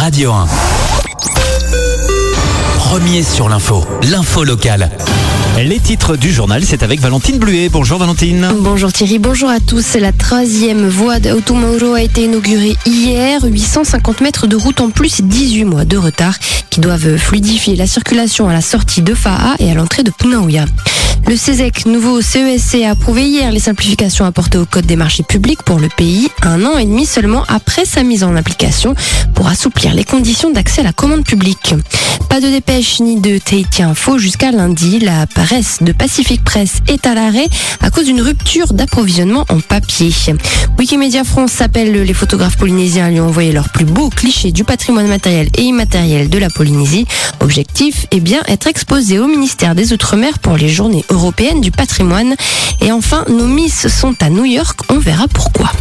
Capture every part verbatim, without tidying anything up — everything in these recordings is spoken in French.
Radio un. Premier sur l'info, l'info locale. Les titres du journal, c'est avec Valentine Bluet. Bonjour Valentine. Bonjour Thierry, bonjour à tous. La troisième voie d'Automauro a été inaugurée hier. huit cent cinquante mètres de route en plus et dix-huit mois de retard qui doivent fluidifier la circulation à la sortie de Fa'a et à l'entrée de Punaouia. Le CESEC, nouveau C E S C, a approuvé hier les simplifications apportées au Code des marchés publics pour le pays, un an et demi seulement après sa mise en application pour assouplir les conditions d'accès à la commande publique. Pas de dépêche ni de Tahiti Info jusqu'à lundi. La presse de Pacific Press est à l'arrêt à cause d'une rupture d'approvisionnement en papier. Wikimedia France s'appelle les photographes polynésiens à lui envoyer leurs plus beaux clichés du patrimoine matériel et immatériel de la Polynésie. Objectif, eh bien, être exposé au ministère des Outre-mer pour les journées européennes du patrimoine. Et enfin, nos Miss sont à New York, on verra pourquoi.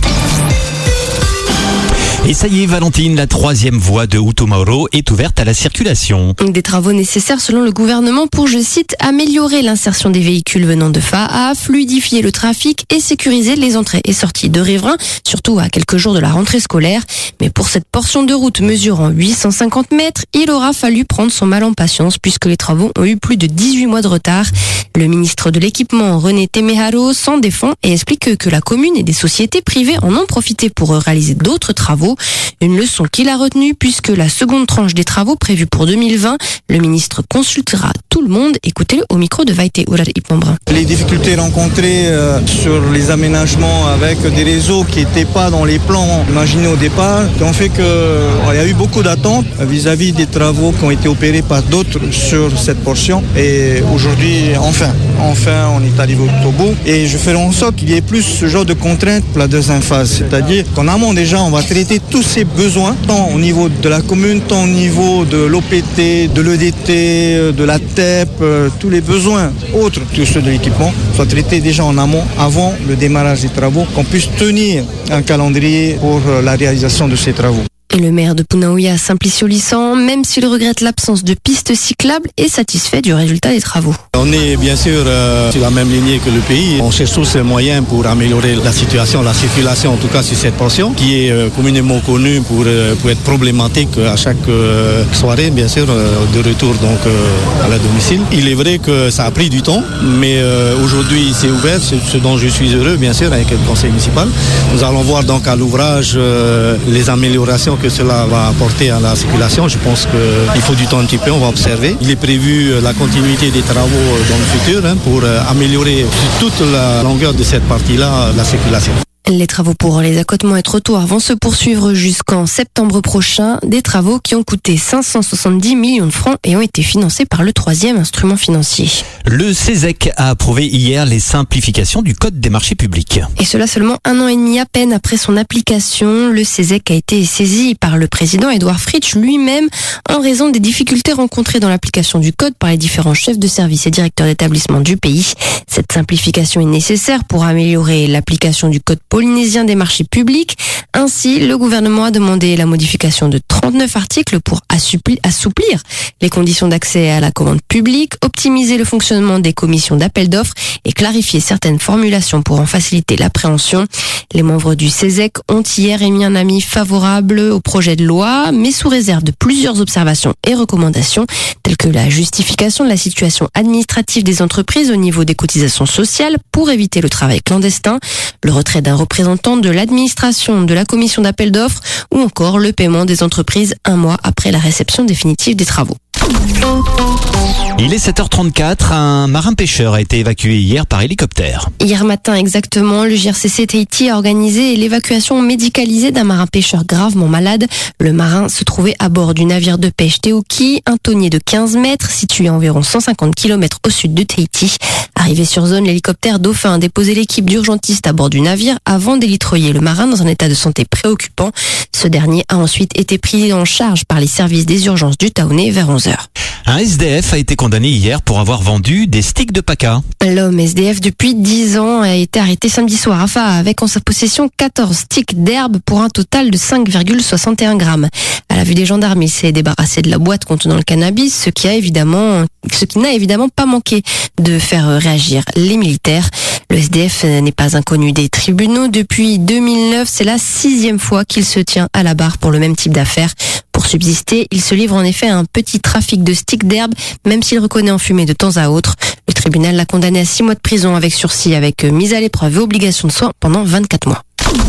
Et ça y est Valentine, la troisième voie de Automauro est ouverte à la circulation. Des travaux nécessaires selon le gouvernement pour, je cite, améliorer l'insertion des véhicules venant de Fa'a, fluidifier le trafic et sécuriser les entrées et sorties de riverains, surtout à quelques jours de la rentrée scolaire. Mais pour cette portion de route mesurant huit cent cinquante mètres, il aura fallu prendre son mal en patience puisque les travaux ont eu plus de dix-huit mois de retard. Le ministre de l'équipement, René Temeharo, s'en défend et explique que la commune et des sociétés privées en ont profité pour réaliser d'autres travaux. Une leçon qu'il a retenue puisque la seconde tranche des travaux prévus pour deux mille vingt, le ministre consultera tout le monde. Écoutez-le au micro de Vaite Urar Ipambra. Les difficultés rencontrées euh, sur les aménagements avec des réseaux qui n'étaient pas dans les plans imaginés au départ, qui ont fait qu'il euh, y a eu beaucoup d'attentes vis-à-vis des travaux qui ont été opérés par d'autres sur cette portion. Et aujourd'hui, enfin, enfin, on est arrivé au bout. Et je ferai en sorte qu'il y ait plus ce genre de contraintes pour la deuxième phase. C'est-à-dire qu'en amont déjà, on va traiter tous ces besoins, tant au niveau de la commune, tant au niveau de l'O P T, de l'E D T, de la T E P, euh, tous les besoins autres que ceux de l'équipement soient traités déjà en amont, avant le démarrage des travaux, qu'on puisse tenir un calendrier pour euh, la réalisation de ces travaux. Et le maire de Punaouia, Simplicio Lissan, même s'il regrette l'absence de pistes cyclables, est satisfait du résultat des travaux. On est bien sûr euh, sur la même lignée que le pays. On cherche tous les moyens pour améliorer la situation, la circulation en tout cas sur cette portion, qui est euh, communément connue pour, euh, pour être problématique à chaque euh, soirée, bien sûr, euh, de retour donc euh, à la domicile. Il est vrai que ça a pris du temps, mais euh, aujourd'hui c'est ouvert, c'est ce dont je suis heureux, bien sûr, avec le conseil municipal. Nous allons voir donc à l'ouvrage euh, les améliorations que cela va apporter à la circulation. Je pense qu'il faut du temps un petit peu, on va observer. Il est prévu la continuité des travaux dans le futur hein, pour améliorer toute la longueur de cette partie-là la circulation. Les travaux pour les accotements et trottoirs vont se poursuivre jusqu'en septembre prochain. Des travaux qui ont coûté cinq cent soixante-dix millions de francs et ont été financés par le troisième instrument financier. Le CESEC a approuvé hier les simplifications du Code des marchés publics. Et cela seulement un an et demi à peine après son application. Le CESEC a été saisi par le président Édouard Fritsch lui-même en raison des difficultés rencontrées dans l'application du Code par les différents chefs de service et directeurs d'établissement du pays. Cette simplification est nécessaire pour améliorer l'application du Code polynésien des marchés publics. Ainsi, le gouvernement a demandé la modification de trente-neuf articles pour assouplir les conditions d'accès à la commande publique, optimiser le fonctionnement des commissions d'appel d'offres et clarifier certaines formulations pour en faciliter l'appréhension. Les membres du CESEC ont hier émis un avis favorable au projet de loi, mais sous réserve de plusieurs observations et recommandations, telles que la justification de la situation administrative des entreprises au niveau des cotisations sociales pour éviter le travail clandestin, le retrait d'un représentant de l'administration de la commission d'appel d'offres ou encore le paiement des entreprises un mois après la réception définitive des travaux. Il est sept heures trente-quatre, un marin-pêcheur a été évacué hier par hélicoptère. Hier matin exactement, le J R C C Tahiti a organisé l'évacuation médicalisée d'un marin-pêcheur gravement malade. Le marin se trouvait à bord du navire de pêche Teoki, un tonnier de quinze mètres, situé à environ cent cinquante kilomètres au sud de Tahiti. Arrivé sur zone, l'hélicoptère Dauphin a déposé l'équipe d'urgentistes à bord du navire avant d'élitroyer le marin dans un état de santé préoccupant. Ce dernier a ensuite été pris en charge par les services des urgences du Taoné vers onze heures. Un S D F a été condamné hier pour avoir vendu des sticks de paca. L'homme S D F depuis dix ans a été arrêté samedi soir à Fa'a avec en sa possession quatorze sticks d'herbe pour un total de cinq virgule soixante et un grammes. À la vue des gendarmes, il s'est débarrassé de la boîte contenant le cannabis, ce qui a évidemment ce qui n'a évidemment pas manqué de faire réagir les militaires. Le S D F n'est pas inconnu des tribunaux. Depuis deux mille neuf, c'est la sixième fois qu'il se tient à la barre pour le même type d'affaires. Pour subsister, il se livre en effet à un petit trafic de sticks d'herbe, même s'il reconnaît en fumer de temps à autre. Le tribunal l'a condamné à six mois de prison avec sursis, avec mise à l'épreuve et obligation de soins pendant vingt-quatre mois.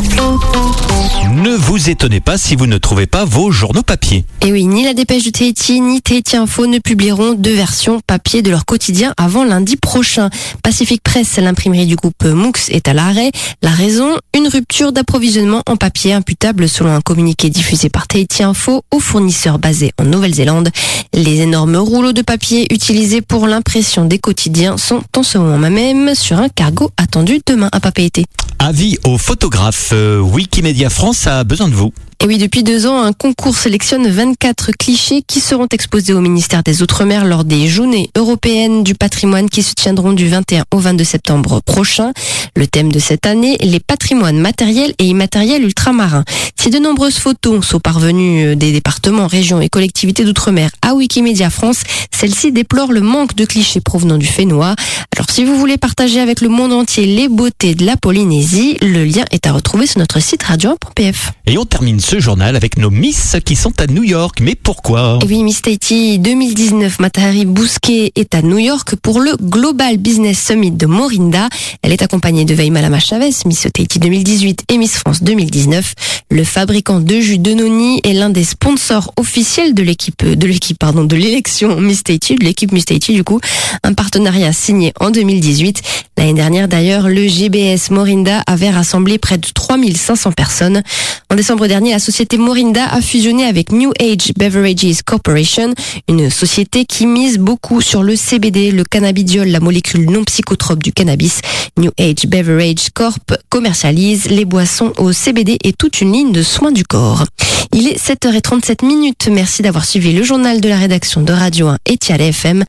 Ne vous étonnez pas si vous ne trouvez pas vos journaux papier. Et oui, ni la dépêche de Tahiti, ni Tahiti Info ne publieront de version papier de leur quotidien avant lundi prochain. Pacific Press, l'imprimerie du groupe Moux, est à l'arrêt. La raison, une rupture d'approvisionnement en papier imputable selon un communiqué diffusé par Tahiti Info aux fournisseurs basés en Nouvelle-Zélande. Les énormes rouleaux de papier utilisés pour l'impression des quotidiens sont en ce moment même sur un cargo attendu demain à Papeete. Avis aux photographes, euh, Wikimedia France a besoin de vous. Et oui, depuis deux ans, un concours sélectionne vingt-quatre clichés qui seront exposés au ministère des Outre-mer lors des Journées européennes du patrimoine qui se tiendront du vingt et un au vingt-deux septembre prochain. Le thème de cette année, les patrimoines matériels et immatériels ultramarins. Si de nombreuses photos sont parvenues des départements, régions et collectivités d'Outre-mer à Wikimedia France, celle-ci déplore le manque de clichés provenant du Fénois. Alors si vous voulez partager avec le monde entier les beautés de la Polynésie, le lien est à retrouver sur notre site radio un point p f. Et on termine ce journal avec nos Miss qui sont à New York. Mais pourquoi ? Et oui, Miss Tahiti deux mille dix-neuf, Matahari Bousquet est à New York pour le Global Business Summit de Morinda. Elle est accompagnée de Veï Malama Chavez, Miss Tahiti deux mille dix-huit et Miss France deux mille dix-neuf. Le fabricant de jus de Noni est l'un des sponsors officiels de l'équipe, de l'équipe, pardon, de l'élection Miss Tahiti, de l'équipe Miss Tahiti du coup. Un partenariat signé en deux mille dix-huit. L'année dernière d'ailleurs, le G B S Morinda avait rassemblé près de trois mille cinq cents personnes. En décembre dernier, la société Morinda a fusionné avec New Age Beverages Corporation, une société qui mise beaucoup sur le C B D, le cannabidiol, la molécule non psychotrope du cannabis. New Age Beverage Corp commercialise les boissons au C B D et toute une ligne de soins du corps. Il est sept heures trente-sept minutes. Merci d'avoir suivi le journal de la rédaction de Radio un et Tialé F M.